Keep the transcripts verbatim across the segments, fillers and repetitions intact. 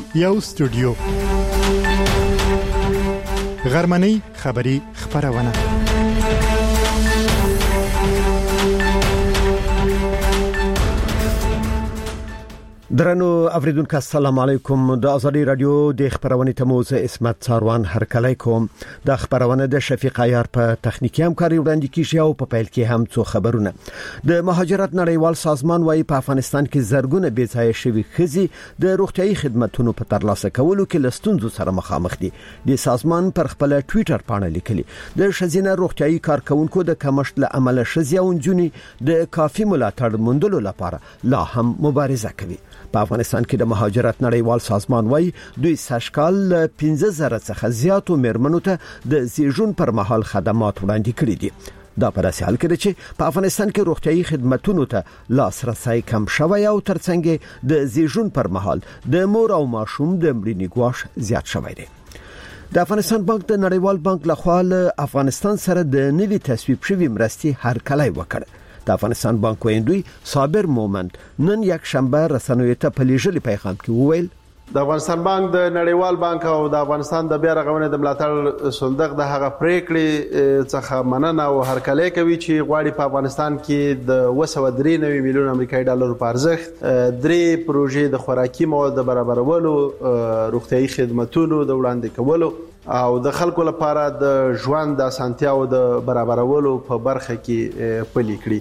یو استودیو غرمنۍ خبری خبرونه درنو اوریدونکو السلام علیکم. د ازادي رادیو د خبرونې تموز اسمت څاروان هرکلی کوم. د خبرونه د شفیق عیار په تخنیکی همکاري وړاندې کیږي او په پیل کې هم څو خبرونه. د مهاجرت نړیوال سازمان وايي په افغانستان کې زرګونه بېځایه شوي ښځې د روغتيایي خدماتو په ترلاسه کولو کې لستونزو سره مخامخ دي. د سازمان پر خپل ټوئیټر باندې لیکلي د ښځینه روغتيایي کارکونکو د کمښت له امله ښځې او نجونې د کافي ملاتړ موندلو لپاره لا هم مبارزه کوي. په افغانستان کې د مهاجرت نړیوال سازمان وايي دوی سږکال پنځه زره څخه زیاتو میرمنو ته د زیږون پر مهال خدمات وړاندې کړي دي. دا په داسې حال کې ده چې په افغانستان کې روغتيایي خدماتو ته لاسرسي کم شوی او ترڅنګ د زیږون پر مهال د مور او ماشوم د مړینې ګواښ زیات شوی دی. د افغانستان بانک د نړیوال بانک لخوا له افغانستان سره د نوي تصویب شوی مرستې هرکلی وکړ. د افغانستان بانک ویندوی صابر مومند نن یک شنبه رسنیو ته په لیږلي پیغام کې وویل د افغانستان بانک د نړیوال بانک او د افغانستان د بیا رغونې د ملاتړ صندوق د هغه پریکړې څخه مننه او هرکلی کوي چې غواړي په افغانستان کې د دوه سوه درې نوي میلیون امریکایي ډالر په ارزښت درې پروژې د خوراکي موادو برابرولو، روغتيایي خدماتو د وړاندې کولو او د خلکو لپاره د ژوند د اسانتیاو د برابرولو په برخه کې پلي کړي.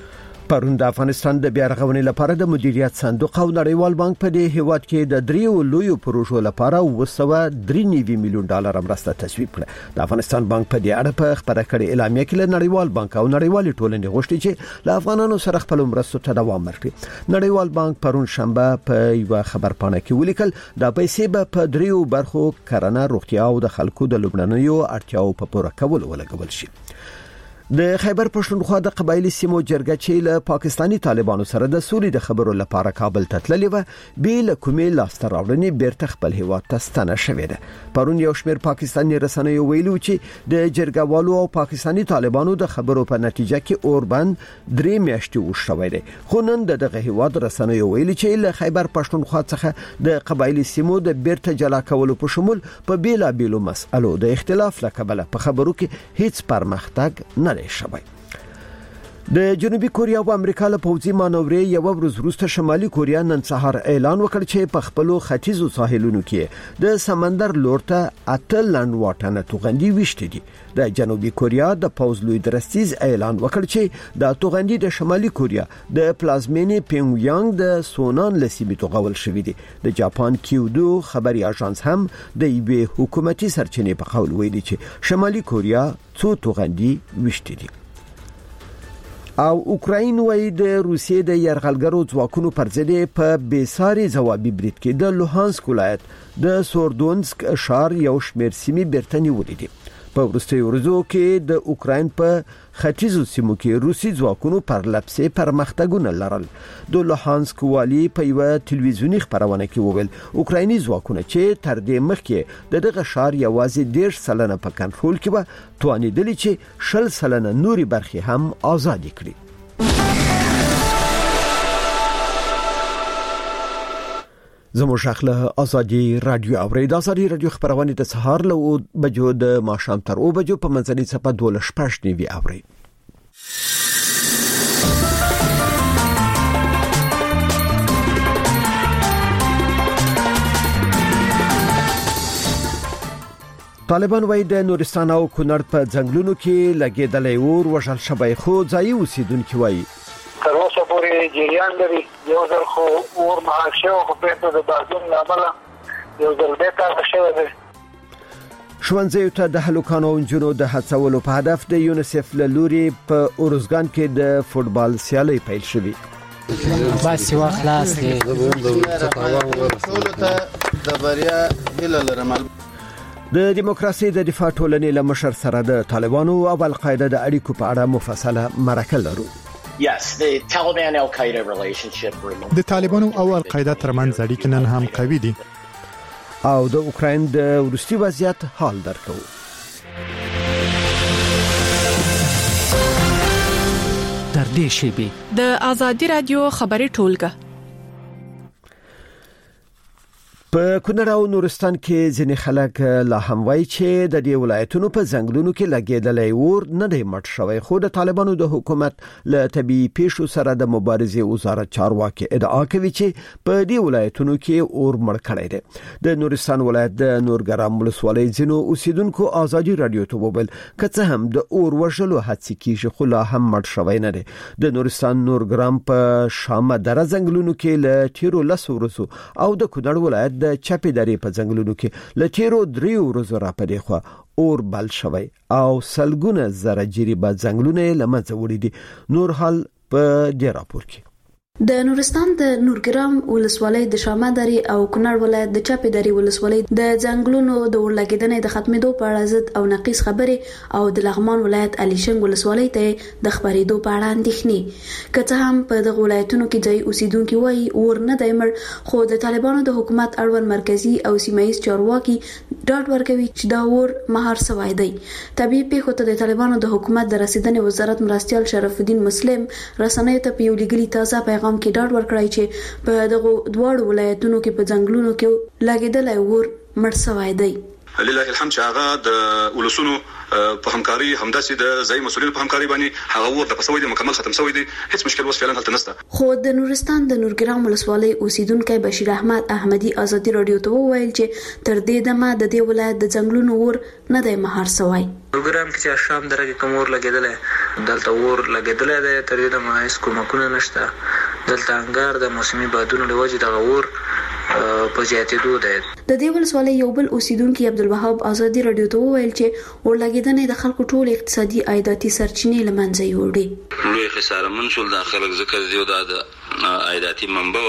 پرون د افغانستان د بیا رغونې لپاره د مدیریت صندوق او نړیوال بانک په دې هیواد کې د دریو لویو پروژو لپاره اوه سوه درې نوي میلیون ډالر مرسته تصویب کړه. د افغانستان بانک په دې اړه په خبره کړې اعلامیه کې له نړیوال بانک او نړیوال ټولنې غوښتي چې له افغانانو سره خپل مرستو ته دوام ورکړي. نړیوال بانک پرون شنبه په یو خبرپاڼه کې ولیکل د پیسې به په دریو برخو کرنه، روغتیا او د خلکو د لومړنیو اړتیاو په پوره کولو ولګول شي. د خیبر پښتونخوا د قبایلی سیمو جرګه چې له پاکستانی طالبانو سره د سولې د خبرو لپاره کابل ته تللې و بیل کومې لاسته راوړنې بیرته خپل هیواد ته ستنه شوې ده. پرون یو شمېر پاکستانی رسنیو ویلو چې د جرګوالو او پاکستانی طالبانو د خبرو په نتیجه کې اوربند درې میاشتې وشوي دي. خو نن دغه هیواد رسنیو ویلي چې له خیبر پښتونخوا څخه د قبایلی سیمو د بیرته جلا کولو په شمول په بیلا بیلو مسألو د اختلاف لکبله په خبرو کې هیڅ پرمختګ نه شوی. د جنوبي کوریا او امریکا له پوځي مانورې یو ورځ وروسته شمالي کوریا نن سهار اعلان وکړ چې په خپل ختیځو ساحلونو کې د سمندر لورته اته لنډ واټنه توغندي وشته دي. د جنوبي کوریا د پوځ لوی درستیز اعلان وکړ چې د توغندي د شمالي کوریا د پلازمینې پینګیانګ د سونان لسیمې توغول شوې دي. د جاپان کیودو خبري اژانس هم د یوې حکومتي سرچینې په قول ویلي چې شمالي کوریا څو توغندي وشته دي. او اوکراین وای د روسیې د یرغلګرو ځواکونو پر ضد په بیساري ځوابي برید کې د لوهانسک ولایت د سوردونسک ښار یو شمېر سیمې بیرته نیولې دي. په وروستیو ورځو کې د اوکراین په ختیځو سیمو کې روسي ځواکونو پر لپسې پرمختګونه لرل. د لوهانسک والی په یو ټلویزیونی خبرونه کې وویل اوکرایني ځواکونه چې تر دې مخکې د دغه ښار یوازې ډېر سلنه په کنټرول کې و توانیدلی چې شل سلنه نوري برخې هم آزاد کړي. زموږ شاخله ازادي رادیو اورید ازادي رادیو خبرونه د سهار له بجو د ماښام تر او بجو په منځني صفه دوله شپږ نیوي اوري. طالبان وايي د نورستان او کونړ په ځنګلونو کې لګیدلې اور وشل شوی خو ځای اوسیدونکو وايي تر اوسه پورې جریان لري. یو ځل خو اور مهار شو خو په د بازون عمله یو ځل به کار شوی دی. ښوونځیو ته د هلکانو او نجونو د هڅولو په هدف د یونیسف له لوري په اورزګان کې د فوټبال سیالي پیل شوې. بس یو خلاص دی ټول ته د بریا هیله لرم. د دیموکراسي د دفاع ټولنې له مشر سره د طالبانو او القاعده د اړیکو په اړه مفصله مرکه لرو. Yes, the Taliban Al-Qaeda relationship remains. د طالبانو او القاعده ترمنځ اړیکې نن هم قوي دي. او د اوکراین د وروستي وضعیت حال درکو. در دې شیبه د ازادي رادیو خبري ټولګه په کونړ او نورستان کې ځینې خلک لا هم وایي چې د دې ولایتونو په ځنګلونو کې لګیدلې اور نه دی مټ شوی، خو د طالبانو د حکومت له طبيعي پیښو سره د مبارزې وزارت چارواکي ادعا کوي چې په دې ولایتونو کې اور مړ کړی دی. د نورستان ولایت د نورګرام ولسوالۍ ځینو اوسیدونکو ازادي رادیو ته وویل کڅه هم د اور وژلو هڅې کیږي خو لا هم مړ شوی نه دی. د نورستان نورګرام په شامه دره ځنګلونو کې له تیرو لسو ورځو او د کونړ ولایت د چپی درې په ځنګلونو کې له تیرو دریو ورځو را پدې خو اور بل شوی او سلګونه زره جریبه ځنګلونه لمنځه وړي دي. نور حال په دې راپور کې د نورستان د نورګرام ولسوالۍ د شامه درې او کونړ ولایت د چپی درې ولسوالۍ د ځنګلونو د ورلګیدنې د ختمېدو په اړه ضد او نقیص خبرې او د لغمان ولایت الیشنګ ولسوالۍ ته د خبرېدو په اړه اندېښنې. که څه هم په دغه ولایتونو کې ځای اوسیدونکو وایي اور نه دی مړ، خو د طالبانو د حکومت اړوند مرکزی او سیمایي چارواکي ډاډ ورکوي چې دا اور مهار شوی دی. طبيعي پیښو ته د طالبانو د حکومت د رسیدنې وزارت مرستيال شرف الدین مسلم رسنیو ته په یو لګلي تازه پیغام کې ډاډ ورکړی چې په دغه دواړو ولایتونو کې په ځنګلونو کې لګیدلې اور مړ شوی دی. لله الحمد چې هغه د ولسونو په همکاري همداسې د ځای مسؤلینو په همکاري باندې هغه ور د پسوي د مکمل ختم شوی دی، هیڅ مشکل وس فعلا هلته نشته. خو د نورستان د نورګرام ولسوالۍ اوسیدونکو بشیر احمد احمدي ازادي رادیو ته وویل چې تر دې دمه د دې ولایت د ځنګلونو ور نه دی مهار شوی. نورګرام کې چې شام درګه کوم ور لګیدل دلته ور لګیدل دی، تر دې دمه هیڅ کومکونه نشته. دلته انګار د موسمي بادونو لوجه د غور په زیاتېدو ده. د دې ولسوالۍ یو بل اوسیدونکو عبدالوهاب ازادي رادیو ته وویل چې ورلګیدنې د خلکو ټول اقتصادي عایداتي سرچینې لمنځه یوړي. لوی خساره منشول د خلک ذکر دیو د عایداتي منبع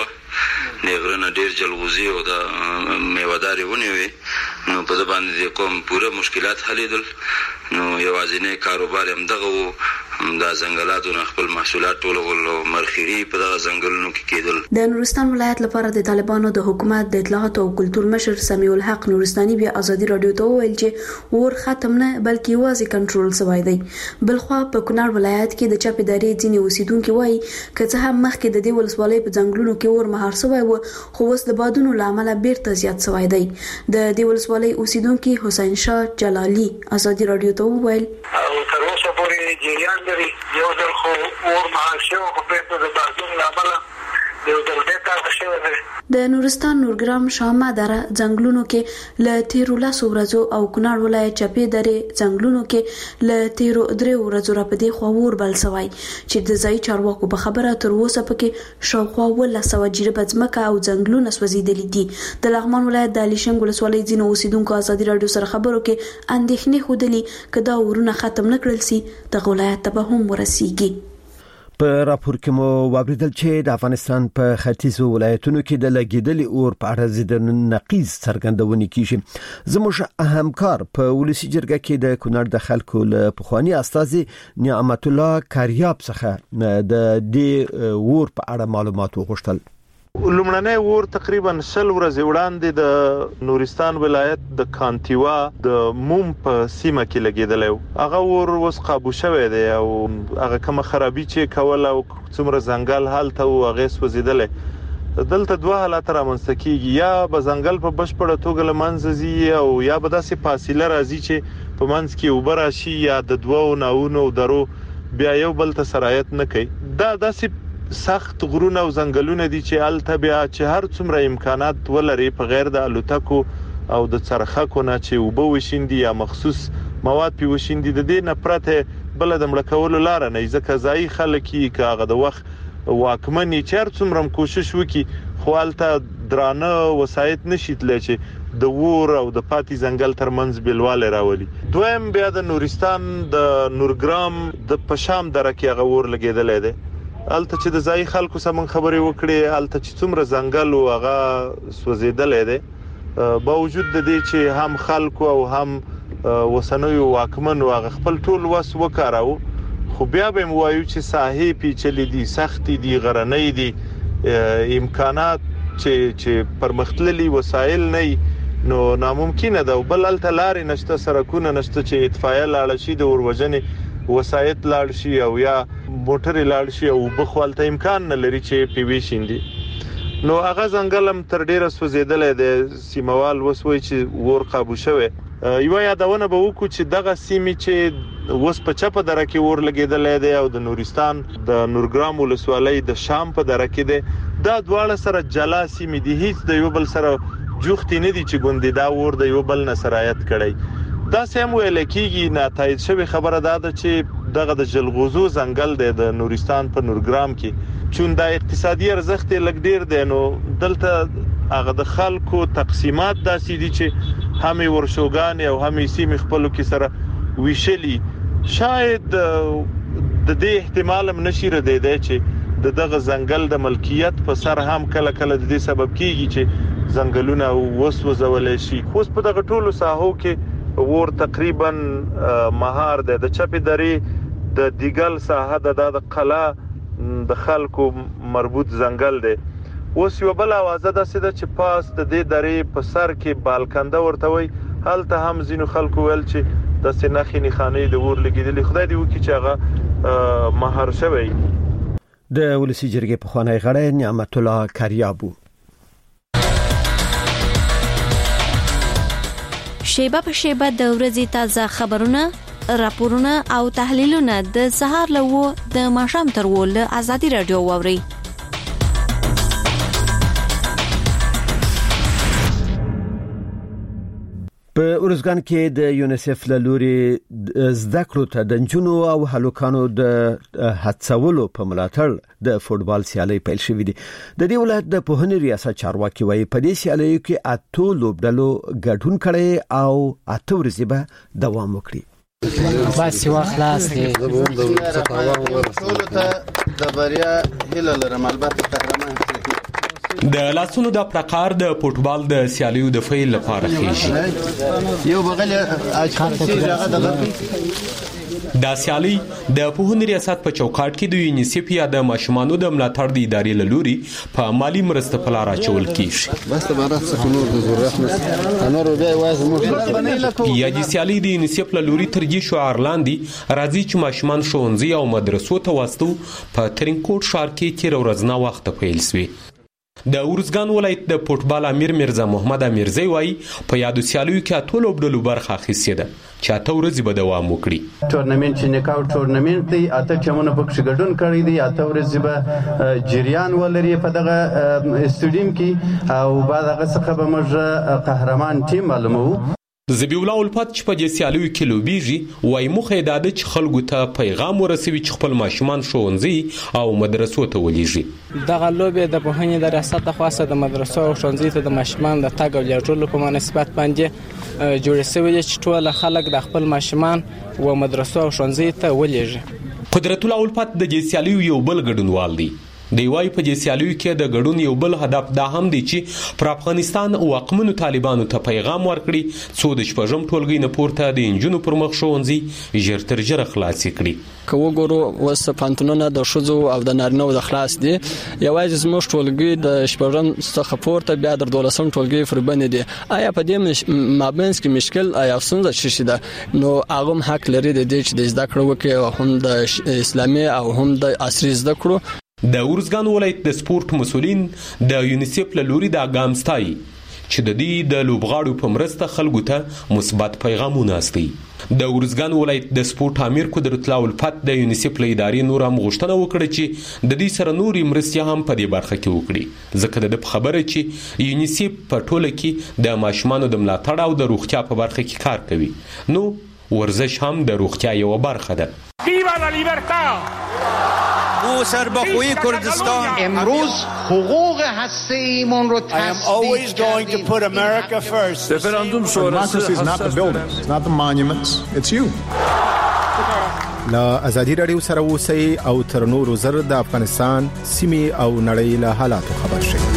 نغرنه ډیر جلغوزي او د میوهداري ونیوي، نو په ځ باندې کوم پوره مشکلات حلیدل. نو یوازینه کاروبار هم دغه وو، دا ځنګلاتو نه خپل محصولات ټولول او مرخيري په دغه ځنګلونو کې کېدل. د نورستان ولایت لپاره د طالبانو د حکومت د اطلاعات او کلتور مشر سمیع الحق نورستاني بیا ازادي رادیو ته وویل چې ور ختم نه بلکې یوازې کنټرول شوی دی. بلخوا په کونړ ولایت کې د چپی درې ځینې اوسیدونکو وایي که څه هم مخکې د دې ولسوالۍ په ځنګلونو کې ور مهار شوی و، خو اوس د بادونو له امله بیرته زیات شوی دی. د دې ولسوالۍ اوسیدونکو حسین شاه جلالي ازادي رادیو ته وویل او تر اوسه پورې جریان لري، یو ځل خو اور مهار شوی خو بیرته د بادونو له امله یو ځل بیرته شوی دی. د نورستان نورګرام شامه دره ځنګلونو کې له تیرو لسو ورځو او کونړ ولایت چپی درې ځنګلونو کې له تیرو درې ورځو را پدې خو ور بل سوی چې د ځای چارواکو په خبره تر اوسه پکې شاوخوا ولس او جریبه ځمکه او ځنګلونه سوځیدلي دي. د لغمان ولایت د الیشنګ ولسوالۍ ځینو اوسیدونکو ازادي رادیو سره خبرو کې اندېښنې ښودلي که دا ورونه ختم نه کړل سي د ولایت ته به هم ورسیږي. په راپور کې مو واوریدل چې د افغانستان په ختیځو ولایتونو کې د لګیدلې اور په اړه د نقیض څرګندونې کیږي. زموږ همکار په ولسی جرګه کې د کونړ د خلکو له پخوانی استاذ نعمت الله کاریاب څخه د دې اور په اړه معلومات وغوښتل. لومړنی ور تقریبا شل ورځې وړاندې د نورستان ولایت د کانتیوا د موم په سیمه کې لګیدلی و. هغه ور اوس قابو شوی دی او هغه کومه خرابي چې کوله او څومره ځنګل هلته و هغه سوځېدلی. دلته دوه حالات رامنځته کیږي، یا به ځنګل په بشپړه توګه له منځه ځي او یا به داسې فاصله راځي چې په منځ کې اوبه راشي یا د دوو ناونو او درو بیا یو بل ته سرایت نه کوي. دا داسې سخت غرونه او ځنګلونه دي چې الته بیا چې هر څومره امکانات ولري په غیر د الوتکو او د څرخکو نه چې اوبه وشیندي یا مخصوص مواد پی وشیندي، د دې نه پرته بل د مړه کولو لار نه، ځکه ځای خلک یې که هغه د وخت واکمني چې هر څومره کوشش وکړي خو الته درانه وسایط نشي تللی چې د ور او د پاتې ځنګل ترمنځ بیلواله راولي. دویم بیا د نورستان د نورګرام د پشام دره کې هغه ور لګیدلی دی. الته چې د ځای خلکو سره خبرې وکړې، الته چې څومره ځنګل او هغه سوځېدلی دی، باوجود د دې چې هم خلکو او هم وسنوي واکمنو هغه خپل ټول وس وکاراو، خو بیا به وایو چې ساحې پیچلې دي، سختې دي، غرنۍ دي، امکانات چې چې پرمختللي وسایل نه نو ناممکنه ده. بل الته لارې نشته، سرکونه نشته چې اطفائیه لاړ شي، د اوروژنې وسایط لاړ شي او یا موټر لاړ شي او بخوالته امکان نه لري چې پی وی شیندي. نو هغه ځنګلم تر ډیره سوځیدلې د سیموال وسوي چې ور قابو شوه. یو یادونه به وکړو چې دغه سیمې چې وس په چپه دره کې ور لګیدلې ده او د نورستان د نورګرام ولسوالۍ د شام په دره کې ده. دا دواړه سره جلا سیمې دي، هیڅ د یو بل سره جوختي نه دي چې ګوندې دا ور د یو بل نه سرایت کړي. دا سم ویل کېږي نه تایید شوی خبره ده چې دغه د جلغوزو ځنګل دی د نورستان په نورګرام کې، چون دا اقتصادي ارزښت لګ ډیر دی. نو دلته هغه د خلکو تقسیمات داسې دي چې همي ورشوګان او همي سیمې خپلو کې سره ویشلي. شاید د دې احتمال هم نشي ردی دی چې د دغه ځنګل د ملکیت په سر هم کله کله د دې سبب کیږي چې ځنګلونه وسوځول شي. خو په دغه ټولو ساحو کې ور تقریبا مهار ده. د چپی درې د دیګل ساحه د قلا د خلکو مربوط ځنګل ده. اوس یو بل اوازه ده چې پاس د دې درې په سر کې بالکنده ورته وي، هلته هم زینو خلکو ول چې د سنخې نخانې د ور لګیدلې. خدای دې وکړي چې هغه مهار شوی. د ولسی جرګې په خوانی غړی نعمت الله کریابو شیبه په شیبه د ورځې تازه خبرونه، راپورونه او تحلیلونه د سهار لوو د ماښام تر ول ازادي رادیو ووري. په اورزګان کې د یونیسف له لوري زده کړو ته د جنونو او هلوکانو د هڅولو په ملاتړ د فوتبال سیالي پیل شوې دي. د دې ولایت د پوهنې ریاست چارواکي وايي په دې سیالي کې اته لوبډلو ګډون کړي او اته ورځې به دوام وکړي. بس یو خلاص دی ټول ته د بریا هیله لرم. البته قهرمان د لاسونو د پرکار د فوتبال د سیالیو د فعال لپاره خېشي یو بغل اچھا هغه دغه دا سیالي د پوهنې ریاست په چوکاټ کې د یونیسف یا د ماشومانو د ملاتړ د ادارې لوري په مالی مرسته په لار اچول کیږي. بس ته برات څخه نور د ضرورت نه نور بیا وایي موږ یا د سیالي د یونیسف لوري ترجیح شعار لاندې راځي چې ماشومان ښوونځي او مدرسو ته واستو په ترینکوټ ښار کې تیر ورځ وخت پیل شوی. د اورزګان ولایت د فوتبال امیر مرزا محمد امیرزی وایي په یادو سیالیو کې اته لوبډلو برخه اخیستې ده چې اته ورځې به دوام وکړي. ټورنمنت چې نکاو ټورنمنت دی، اته ټیمونه پکې ګډون کړي دي، اته ورځې به جریان ولري په دغه استادیم کې او بعد هغه څخه به موږ قهرمان ټیم معلومو. زبی الله الفت چې په دې سیالیو کې لوبیږي وایي مخه یې ده چې خلکو ته پیغام ورسوي چې خپل ماشومان ښوونځي او مدرسو ته ولېږي. دغه لوبې د پوهنې د ریاست لخوا د مدرسو او ښوونځي ته د ماشومان د تګ او لیږدولو په مناسبت باندې جوړې شوې دي چې ټول خلک د خپل ماشومان و مدرسو او ښوونځي ته ولېږي. قدرت الله الفت د دې سیالیو یو بل ګډونوال دی. دی وايي په دې سیالیو کې د ګډون یو بل هدف دا هم دی چې پر افغانستان او واکمنو طالبانو ته پیغام ورکړي څو د شپږم ټولګي نه پورته د انجونو پر مخ ښوونځي ژر تر ژره خلاص کړي. که وګورو وس پانتونونه د شوزو او د نارینو د خلاص دي، یوازې زموږ ټولګي د شپږم څخه پورته بیا د دولسم ټولګي پر باندې دي. آیا په دې مابینس کې مشکل آیا څنګه شي ده؟ نو هغه حق لري د دې چې د زده کړو کې هم د اسلامي او هم د عصري زده کړو. د اورزګان ولایت د سپورت مسولین د یونیسف له لوري د ګامستای چې د دې د لوبغاړو په مرسته خلکو ته مثبت پیغامونه استي. د اورزګان ولایت د سپورت امیر قدرت الله الفت د یونیسف له ادارې نور هم غوښتنه وکړه چې د دې سره نوري مرستې هم په دې برخه کې وکړي، ځکه د خبره چې یونیسف په ټوله کې د ماشومانو د ملاتړ او د روغتیا په برخه کې کار کوي. نو ورزش هم د روغتیا یو برخه ده. ویوا لا لیبرتا او سربخوی کردستان امروز حقوق هسته‌ایمون رو تصدیق کردیم. رفراندوم شورای is not the buildings, it's not the monuments, it's you. لا ازادي رادیو سره اوسئ او تر نورو زر د افغانستان سیمې او نړۍ له حالاتو خبر شئ.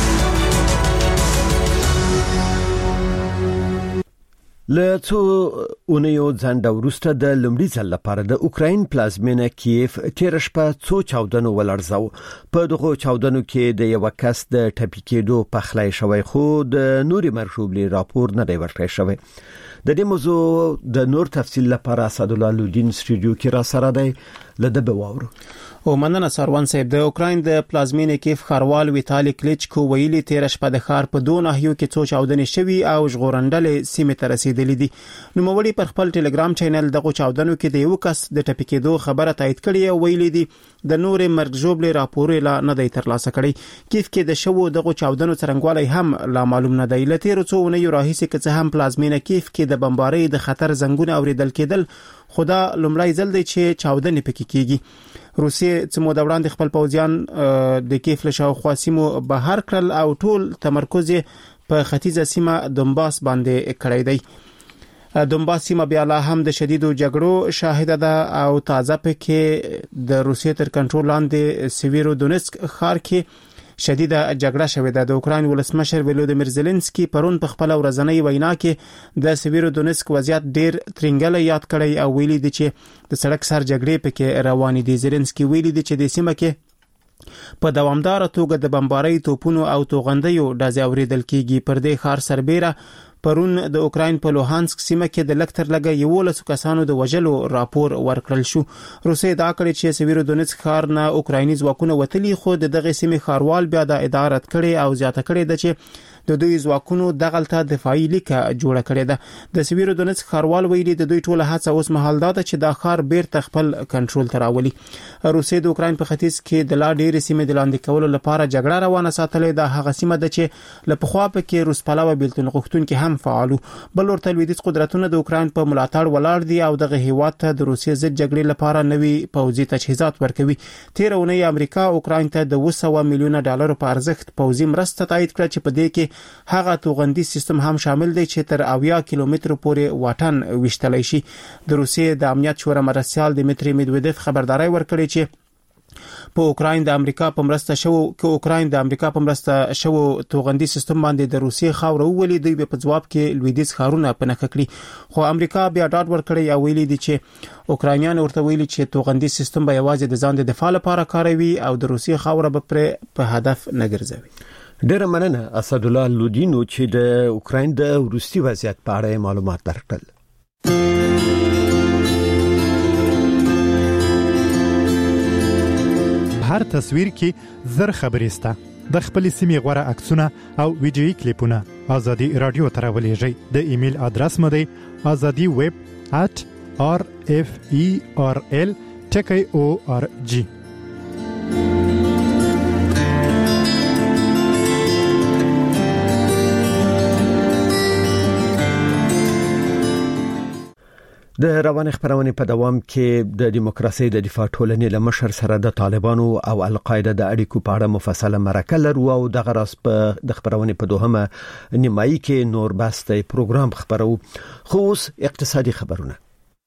له څو اونیو ځنډ وروسته د لومړي ځل لپاره د اوکراین پلازمینه کیف تیر شپه څو چاودنو ولړزاو. په دغه چاودنو کې د یو کس د ټپي کېدو پخلی شوی، خو د نوري مرشوبلي راپور نه دی ورکړی شوی. د دې موضوع د نور تفصیل لپاره اسد الله لودین سټوډیو کې را سره دی. لده به واورو. او مننه سروان صاحب. د اوکراین د پلازمینې کیف ښاروال ویتالی کلیچکو ویلي تیر شپه د ښار په دوه ناحیو کې څو چاودنې شوي او ژغورندلې سیمې ته رسیدلې دي. نوموړي پر خپل ټلګرام چینل دغه چاودنو کې د یو کس د ټپي کېدو خبره تایید کړې او ویلي دي د نورې مرګ ژوبلې راپور لا نه دی ترلاسه کړی. کیف کې د شوو دغه چاودنو څرنګوالی هم لا معلوم نه دی. له تیرو څو اونیو راهیسې که څه هم پلازمینه کیف کې د بمبارۍ د خطر زنګونه اوریدل کېدل، خو دا لومړی ځل دی چې چاودنې پکې کېږي. روسیې څه موده وړاندې خپل پوځیان د کیف له شاوخوا سیمو بهر کړل او ټول تمرکز په ختیځه سیمه دونباس باندې کړی دی. دونباس سیمه بیا لا هم د شدیدو جګړو شاهده ده او تازه پکې د روسیې تر کنټرول لاندې سیویرو دونسک ښار کې شدیده جګړه شوې ده. د اوکراین ولسمشر ولودیمیر زيلنسکي پرون په خپل ورځنۍ وینا کې د سیویرو دونسک وضعیت ډیر ترنګل یاد کړی او ویلي دي چې د سړک سر جګړې پکې روانې دي. زيلنسکي ویلي دي چې د سیمه کې په دوامدار توګه د بمبارۍ توپونو او توغندیو ډزې اوریدل کیږي. پر دې ښار سربېره پرون د اوکراین په لوهانسک سیمه کې د لکتر لګه یولس کسانو د وژلو راپور ورکړل شو. روسیې دا کړی چې سیویرو دونسک ښار نه اوکرایني ځواکونه وتلي، خو د دغه سیمې ښاروال بیا د ادارت کړي او زیاته کړي ده چې د دوی ځواکونو دغلته دفاعي لیکه جوړه کړې ده. د سیویرو دونسک ښاروال ویلي د دوی ټوله هڅه اوس مهال ده چې دا ښار بیرته خپل کنټرول ته راولي. روسیې د اوکراین په ختیځ کې د لا ډېرې سیمې د لاندې کولو لپاره جګړه روانه ساتلې ده. هغه سیمه ده چې له پخوا پکې روس پلوه بیلتون غوښتونکي هم فعالو. بل ورته لویدیځ قدرتونه د اوکراین په ملاتړ ولاړ دي او دغه هیواد ته د روسیې ضد جګړې لپاره نوي پوځي تجهیزات ورکوي. تیر اونۍ امریکا اوکراین ته د اوه سوه میلیونه ډالرو په ارزښت پوځي مرسته تایید کړه چې په دې کې هغه توغندي سیستم هم شامل دی چې تر اویا کیلومتر پورې واټن وشتلی شي. د روسیې د امنیت شورا مرستیال دمیتری میدویدف خبرداري ورکړي چې په اوکراین د امریکا په مرسته شو کې اوکراین د امریکا په مرسته شو توغندي سیستم باندې د روسیې خاور وولي دی په جواب کې لویدیځ ښارونه پنه کړی. خو امریکا بیا ډاډ ورکړی او ویلي دي چې اوکراینیان ورته ویلي چې توغندي سیستم به یوازې د ځان د دفاع لپاره کاروي او د روسیې خاور به پر په هدف نه ګرځوي. ډېر مننه اسدالله لودینو چې د اوکراین د وروستي وضعیت په اړه معلومات درکړل. هر تصویر کې زر خبرې سته. د خپل سیمې غوړه عکسونه او ویډیويي کلیپونه ازادي رادیو ته راولېږئ. د ایمیل ادرس مو دی azadi web at r f e r l t k o r g. د روان خبرونه په دوام کې د دیموکراسي د دفاع ټولنې له مشر سره د طالبانو او القاعده د اړیکو په اړه مفصله مرکه لرو او د غرض په د خبرونه په دوهمه نیمایي کې نور باسته پروګرام خبرو. خو اوس اقتصادي خبرونه.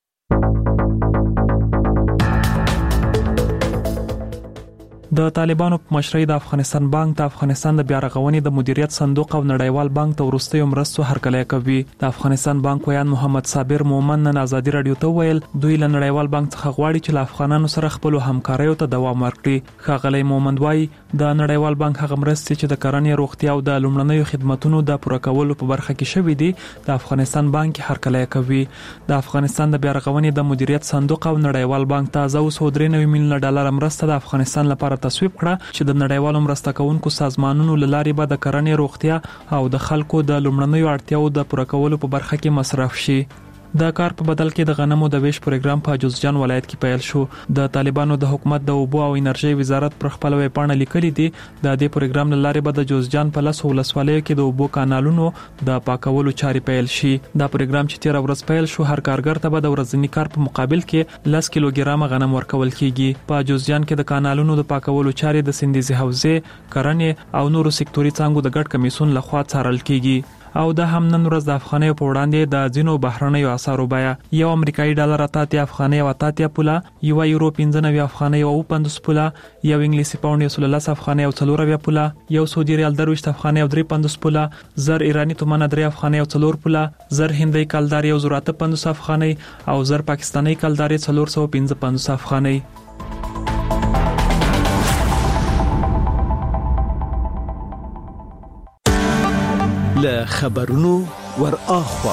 د طالبانو په مشرۍ د افغانستان بانک د افغانستان د بیا رغونې د مدیریت صندوق او نړیوال بانک ته ورستیو مرستو هرکلی کوي. د افغانستان بانک ویان محمد صابر مومن نن ازادي رادیو ته ویل دوی له نړیوال بانک څخه غواړي چې له افغانانو سره خپل همکاریو ته دوام ورکړي. ښاغلی مومن وايي د نړیوال بانک هغه مرستې چې د کرنې، روغتیا او د لومړنیو خدماتو د پوره کولو په برخه کې شوې دي د افغانستان بانک هرکلی کوي. د افغانستان د بیا رغونې د مدیریت صندوق او نړیوال بانک ته زو سو درې نوي میلیونه ډالر مرسته د افغانستان لپاره تصویب کړه چې د نړیوالو مرسته کوونکو سازمانونو لارې به د کرنې، روغتیا او د خلکو د لومړنیو اړتیاو د پوره کولو په برخه کې مصرف شي. د کار په بدل کې د غنمو د ویش پروګرام په جوزجان ولایت کې پیل شو. د طالبانو د حکومت د اوبو او انرژي وزارت پر خپل ویب پاڼه لیکلي دي د دې پروګرام لارې به د جوزجان په لس ولسوالیو کې د اوبو کانالونو د پاکولو چارې پیل شي. دا پروګرام چې تیر ورځ پیل شو هر کارګر ته به د ورځني کار په مقابل کې لس کیلوګرام غنم ورکول کیږي. په جوزجان کې د کانالونو د پاکولو چارې د سندیزي حوزې، کرنې او نورو سکتوري څانګو د ګډ کمیسون لخوا څارل کیږي. او د هم نن ورځ د افغانۍ په وړاندې د ځینو بهرنیو اسعارو بیه یو امریکایي ډالر اتیا افغانۍ او اتیا پوله، یو یورو پنځه نوي افغانۍ او پنځوس پوله، یو انګلیسي پاوند یو سل لس افغانۍ او څلور اویا پوله، یو سعودي ریال درویشت افغانۍ او درې پنځوس پوله، زر ایرانی تومان درې افغانۍ او څلور پوله، زر هندۍ کلدار یو زر اته پنځوس افغانۍ او زر پاکستاني کلدار څلور سوه پنځه پنځوس افغانۍ. له خبرونو ور اخوا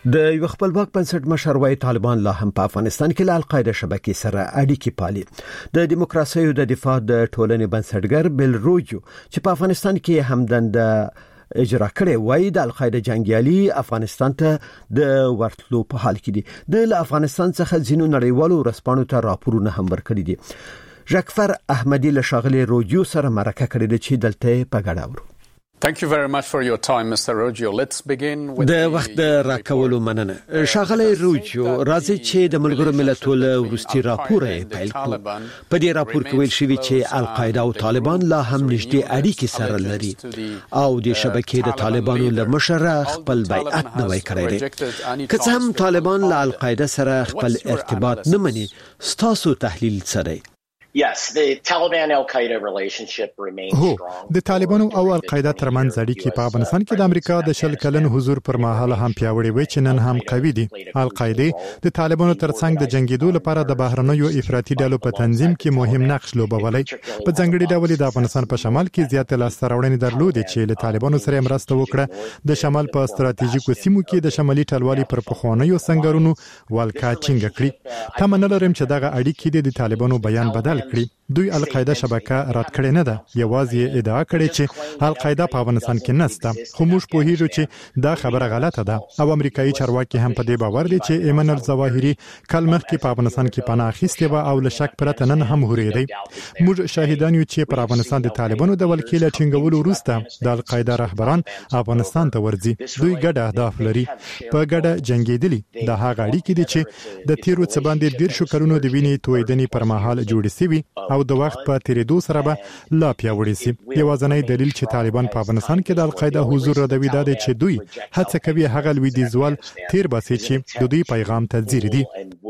د یو خپلواک بنسټ مشر وايي طالبان لا هم په افغانستان کې له القاعده شبکې سره اړیکې پالي. د دیموکراسي او د دفاع د ټولنې بنسټګر بل روجو چې په افغانستان کې همدند اجرا کړي وای د القاعده جنگیالي افغانستان ته د ورتلو په حال کې دي. د افغانستان څخه ځینو نړیوالو ورسپانو ته راپورونه هم ورکړي دي. ژاکفر احمدی له ښاغلي روجو سره مرکه کړې ده چې دلته په ګډه ورو. Thank you very much for your time, Mister Rojo. Let's begin with د وخت راکولو مننه. ښاغلی روجو راځي چې د ملګرو ملتونو له وروستي راپور یې پیل کړو. په دې راپور کې ویل شوی چې القاعده او طالبان لا هم نږدې اړیکې سره لري او د شبکې د طالبانو له مشره خپل بیعت نوی کړی دی. که څه هم طالبان له القاعده سره خپل ارتباط نه مني، ستاسو تحلیل سره Yes, the Taliban Al-Qaeda relationship remains strong. د طالبانو او القاعده ترمنځ اړیکې په افغانستان کې د امریکا د شل کلن حضور پر مهال هم پیاوړې وي چې نن هم قوي دي. القاعده د طالبانو ترڅنګ د جنگیدو لپاره د بهرنیو افراطي ډلو په تنظیم کې مهم نقش لوبولی. په ځانګړي ډول د افغانستان په شمال کې زیات لاسته راوړنې درلودې چې له طالبانو سره مرسته وکړه. د شمال په ستراتیژیکو سیمو کې د شمالي ټلوالي پر پخوانیو سنگرونو والکا چینګ کړی. تمنه لرم چې دغه اړیکې د طالبانو بیان بدل کړي. دوی القاعده شبکه رد کړې نه ده، یوازې ادعا کړې چې القاعده په افغانستان کې نشته. خو موږ پوهیږو چې دا خبره غلطه ده او امریکایي چارواکي هم په دې باور دي چې ایمن الظواهري کله مخکې په افغانستان کې پناه اخیستې و او له شک پرته نن هم هورېدی. موږ شاهدان یو چې پر افغانستان د طالبانو د ولکې له ټینګولو وروسته د القاعده رهبران افغانستان ته ورځي. دوی ګډه اهداف لري، په ګډه جنگیدلي. د هغه اړیکې دي چې د تیرو څه باندې ډیر شو کلونو د وینې تویدنې پر مهال جوړې شوي او د وخت په تیریدو سره به لا پیاوړی شي. یوازینی دلیل چې طالبان په افغانستان کې د القاعده حضور ردوي دا دی چې دوی هڅه کوي هغه لویدیځوال تیر باسي چې د دوی پیغام ته ځیر دي.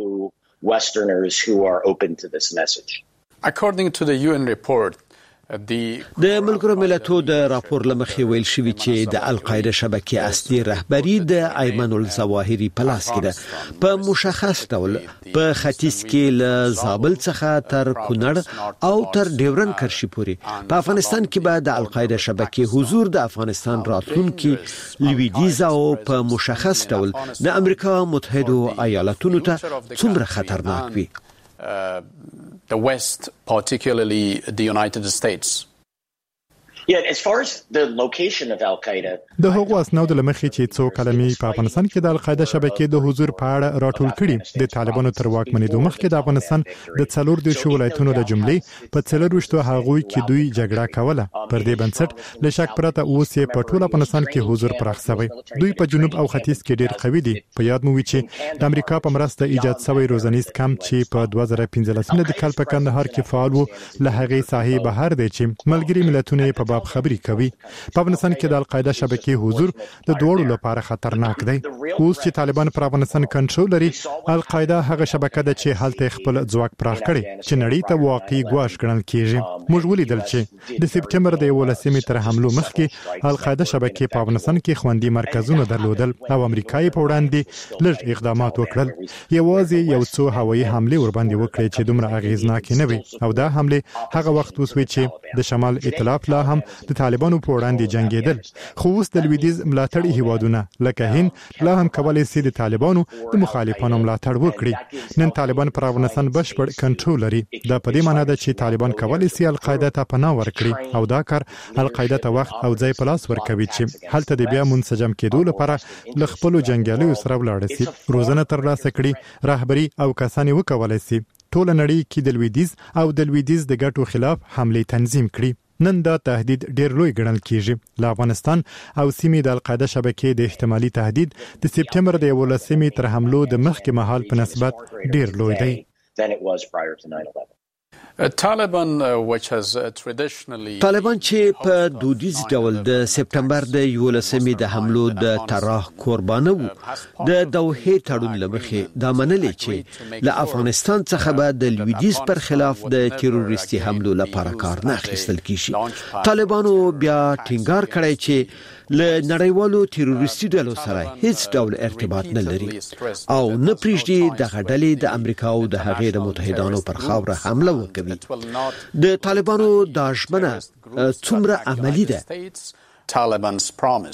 Westerners who are open to this message. According to the U N report, د ملګرو ملتونو د راپور لمخې ویل شوی چې د القاعده شبکې اصلي رهبری د ایمن الظواهري په لاس کې ده. په مشخص ډول په ختیځ کې له زابل څخه تر کونړ او تر ډیورن کرشي پورې په افغانستان کې به د القاعده شبکې حضور د افغانستان راتلونکي لویدیځ او په مشخص ډول د امریکا متحده ایالاتونو ته څومره خطرناک وي. Uh, the West, particularly the United States. Yeah, as far as the location of Al-Qaeda, د هغو اسناد لمخې چې څو کلمې په افغانستان کې د القاعده شبکې د حضور په اړه راټول کړي. د طالبانو تر واکمنېدو مخکې د افغانستان د څلور دیرشو ولایتونو د جملې په څلورویشتو هغوی کې دوی جګړه کوله. پر دې بنسټ له شک پرته اوس یې په ټول افغانستان کې حضور پراخ شوی. دوی په جنوب او ختیځ کې ډېر قوي دي. په یاد مو وي چې د امریکا په مرسته ایجاد شوی روزنیز کمپ چې په دوه زره پنځلسم د کال په کندهار کې فعال و، له هغې ساحې بهر دی چې ملګري ملتونه په باب خبري کوي. په افغانستان کې د القاعده شبکې حضور د دوړو لپاره خطرناک دی. اوس چې طالبان پر افغانستان کنټرول لري، القاعده هغه شبکه ده چې هلته خپل ځواک پراخ کړي چې نړۍ ته واقعي ګواښ ګڼل کیږي. موږ ولیدل چې د سپټمبر د یولسمې تر حملو مخکې القاعده شبکې په افغانستان کې خوندي مرکزونه درلودل او امریکایي په وړاندې لږ اقدامات وکړل. یوازې یو څو هوایي حمله ورباندې وکړي چې دومره اغیزناک نه وي او دا حمله هغه وخت وسوي چې د شمال ائتلاف لا هم د طالبانو په وړاندې جنگیدل. خو اوس د لویدیځ ملاتړي هیوادونه لکه هند لا هم کولای شي د طالبانو د مخالفانو ملاتړ وکړي. نن طالبان پر افغانستان بشپړ کنټرول لري. دا په دې معنی ده چې طالبان کولای شي القاعده ته پناه ورکړي او دا کار القاعده ته وخت او ځای په لاس ورکوي چې هلته د بیا منسجم کېدو لپاره ل خپل جنگیالیو سره ولاړ شي، روزنه ترلاسه کړي، رهبری او کسانی وکولای شي ټول نړۍ کې د لویدیځ او د لویدیځ د ګټو خلاف حمله تنظیم کړي. نن دا تهدید ډیر لوی ګڼل کیږي. له افغانستان او سیمې د القاعده شبکې د احتمالي تهدید د سپټمبر د یولسمې تر حملو د مخکې مهال په نسبت ډیر لوی دی. طالبان which has traditionally طالبان چې په دودیز ډول د سپټمبر د یولسمې د حملو د طرح قربانه وو، د دوحې تړون لمخې دا منلې چې له افغانستان څخه به د لویدیځ پر خلاف د تروریستي حملو لپاره کار نه اخیستل کیږي. طالبانو بیا ټینګار کړی چې له نړیوالو تروریستي ډلو سره هیڅ ډول ارتباط نه لري او نه پریږدي دغه ډلې د امریکا او د هغې د متحدانو پر خاوره حمله وکړي. د طالبانو دا ژمنه څومره عملی ده؟ Taliban's promise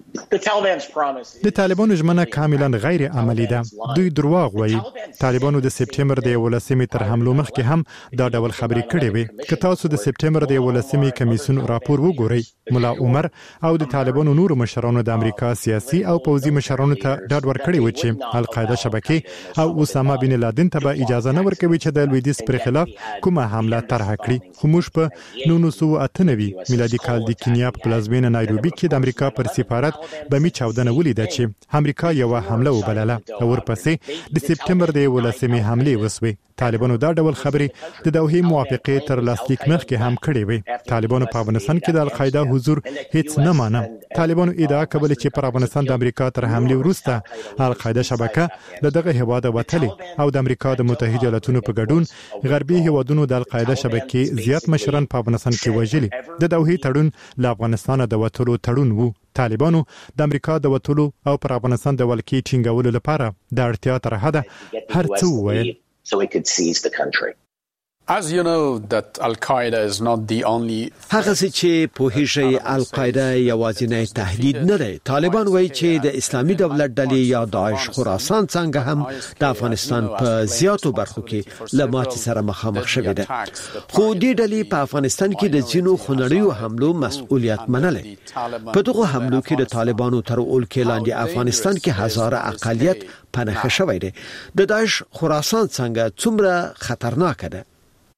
د طالبانو ژمنه کاملا غیر عملی ده. دوی دروغ وایي. طالبانو د سپټمبر د یولسمې تر حملو مخکې هم دا ډول خبرې کړې وې. که تاسو د سپټمبر د یولسمې کمیسیون راپور وګورئ، ملا عمر او د طالبانو نورو مشرانو د امریکا سیاسي او پوځي مشرانو ته ډاډ ورکړی و چې القاعده شبکې او اسامه بن لادن ته به اجازه نه ورکوي چې د لویدیځ پر خلاف کومه حمله طرح کړي. خو موږ په نولس سوه اته نوي میلادي کال د کینیا په پلازمینه نایروبي کې د امریکا پر سفارت بمی چاودنه ولیده چې امریکا یو حمله وبلله او ورپسې د سپټمبر د یولسمې حمله وسوي. طالبانو دا ډول خبرې د دوحې موافقې تر لاسلیک مخکې هم کړې وې. طالبانو په افغانستان کې د القاعده حضور هیڅ نه مانه. طالبانو ادعا کوله چې پر افغانستان د امریکا تر حمله وروسته القاعده شبکه له دغه هیواده وتلې او د امریکا د متحده ایالاتونو په ګډون غربي هیوادونو د القاعده شبکې زیات مشران په افغانستان کې وژلي. د دوحې تړون له افغانستان د وټولو تړون وو. طالبانو د امریکا د وټولو او پر افغانستان د ولکې ټینګولو لپاره د اړتیا تر حده هر څه وویل. So it could seize the country. As you know that Al-Qaeda is not the only هغه چې په هیڅ القاعده یوازینی تهدید نه دی. طالبان وایي چې د اسلامي دولت ډلې یا داعش خراسان څنګه هم د افغانستان په زیاتو برخو کې له ماتې سره مخامخ شوې ده. خو دې ډلې په افغانستان کې د ځینو خونړیو حملو مسؤلیت منلی. په دغه حملو کې د طالبانو تر اولکې لاندې افغانستان کې هزاره اقلیت پنهخه شوی دی. د داعش خراسان څنګه څومره خطرناک ده؟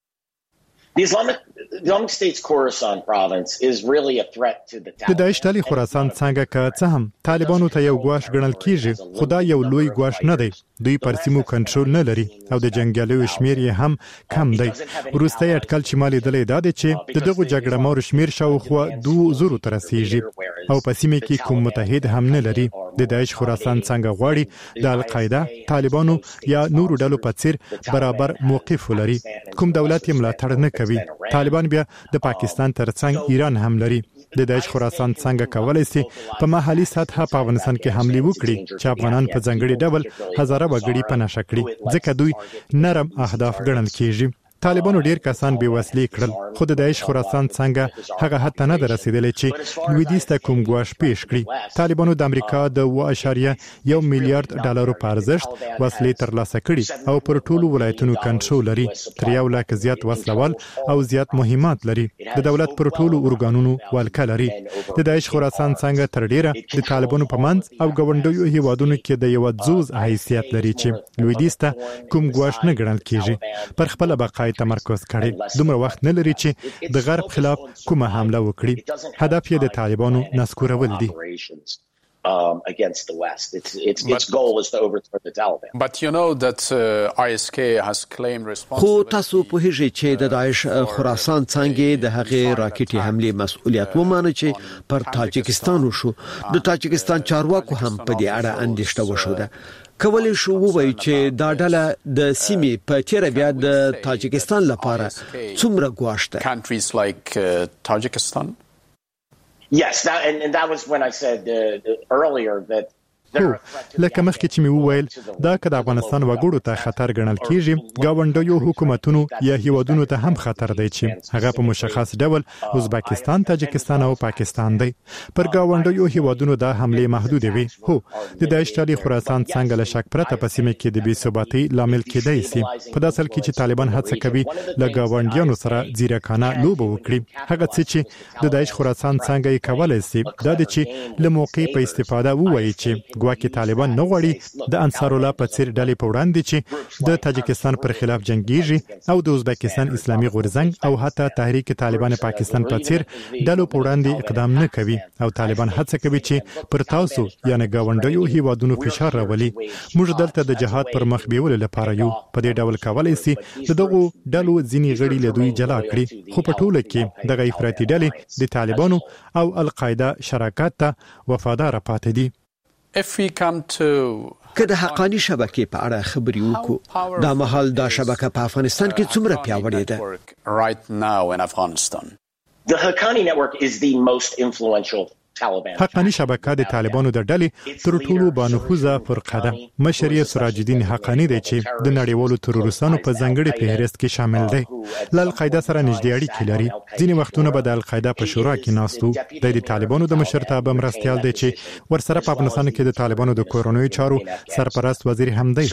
The Islamic, the Islamic State's Khorasan province is really a threat to the Taliban. د داعش ډلې خراسان څنګه که څه هم طالبانو ته یو ګواښ ګڼل کیږي، خو دا یو لوی ګواښ نه دی. دوی پر سیمو کنټرول نه لري او د جنگیالیو شمیر یې هم کم دی. وروستۍ اټکل چې مالي دلې دا دی چې د دغه جګړه مار شمیر شاوخوا دوه زرو ته رسیږي او په سیمه کې کوم متحد هم نه لري. د داعش خراسان څنګه غواړي د القاعده، طالبانو یا نورو ډلو په څیر برابر موقف ولري. کوم دولت یې ملاتړ نه کوي. طالبان بیا د پاکستان ترڅنګ ایران هم لري. د داعش خراسان څنګه کولای شي په محلي سطح په افغانستان کې حمله وکړي چې افغانان په ځنګړي ډول هزاره وګړي پناه کړي، ځکه دوی نرم اهداف ګڼل کیږي. طالبانو ډیر کسان بې وسلې کړل، خو د داعش خراسان څنګه هغه حتی نه رسیدلی چې لویدیځ ته کوم ګواښ پیښ کړي. طالبانو د امریکا د اوه اعشاریه یو میلیارډ ډالرو په ارزښت وسلې ترلاسه کړي او پر ټولو ولایتونو کنټرول لري. تر یو لک زیات وسلوال او زیات مهمات لري. د دولت پر ټولو ارګانونو ولکه لري. د داعش خراسان څنګه تر ډیره د طالبانو په منځ او ګوندیو هیوادونو کې د یو ځوز حیثیت لري چې لویدیځ ته کوم ګواښ نه ګڼل کیږي. پر خپل بقای تمرکز کړي. دومره وخت نه لري چې د غرب خلاف کومه حمله وکړي. هدف یې د طالبانو نسکورول دي. Um, against the West. Its, its, its goal is to overthrow the Taliban. But you know that uh, I S K has claimed responsibility. خو تاسو په هغه چې د داعش خراسان څنګه د هغه راکټي حمله مسؤلیت ومانه چې پر تاجکستان وشو. د تاجکستان چارواکو هم په دې اړه اندېښنه وشوده. کولی شو ووایي چې دا ډله د سیمې په تیر بیا د تاجکستان لپاره څومره ګواښ ده. Countries like uh, Tajikistan. Yes, that, and, and that was when I said uh, earlier that هو لکه مخکې چې مې وویل دا که د افغانستان وګړو ته خطر ګڼل کیږي، ګاونډیو حکومتونو یا هیوادونو ته هم خطر دی چې هغه په مشخص ډول ازبکستان، تاجکستان او پاکستان دی. پر ګاونډیو هیوادونو دا حمله محدود وي. هو د داعش ډلې خراسان څنګه له شک پرته په سیمه کې د بې ثباتۍ لامل کېدای شي. په داسې حال کې چې طالبان هڅه کوي له ګاونډیانو سره ځیرکانه لوبه وکړي. هغه څه چې د داعش خراسان څنګه یې کولای شي دا د چې له موقع په استفاده ووایي چې ګواکې طالبان نه غواړي د انصار الله په څیر ډلې په وړاندې چې د تاجکستان پر خلاف جنگیږي او د ازبکستان اسلامي غورځنګ او حتی تحریک طالبان پاکستان په څیر ډلو په وړاندې اقدام نه کوي او طالبان هڅه کوي چې پر تاسو یعنی ګاونډیو هیوادونو فشار راولي. موږ دلته د جهاد پر مخ بیولو لپاره یو. په دې ډول کولای شي د دغه ډلو ځینی غړي له دوی جلا کړي، خو په ټوله کې دغه افراطي ډلې د طالبانو او القاعده شراکت ته وفادار پاتې دي. If we come to که د حقانی شبکې په اړه خبرې وکړو، دا مهال دا شبکه په افغانستان کې څومره پیاوړې ده؟ Right now in Afghanistan. The Haqqani network is the most influential حقانی شبکه د طالبانو د ډلې تر ټولو بانفوذه فرقه ده. مشر یې سراج الدین حقانی دی چې د نړیوالو تروریستانو په ځانګړي فهرست کې شامل دی. ل القاعده سره نږدې اړیکې لري. ځینې وختونه به د القاعده په شورا کې ناستو. د طالبانو د مشرتابه مرستيال دی چې ورسره په افغانستان کې د طالبانو د کورونوي چارو سرپرست وزیر هم دی.